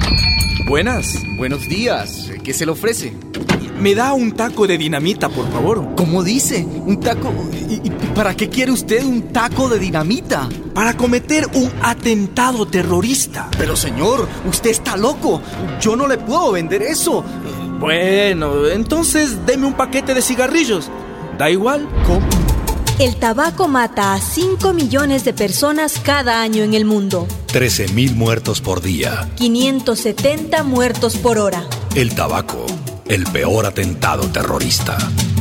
Buenos días. ¿Qué se le ofrece? Me da un taco de dinamita, por favor. ¿Cómo dice? ¿Un taco? ¿Y para qué quiere usted un taco de dinamita? Para cometer un atentado terrorista. Pero señor, usted está loco. Yo no le puedo vender eso. Bueno, entonces deme un paquete de cigarrillos. ¿Da igual? ¿Cómo? El tabaco mata a 5 millones de personas cada año en el mundo. 13.000 muertos por día. 570 muertos por hora. El tabaco, el peor atentado terrorista.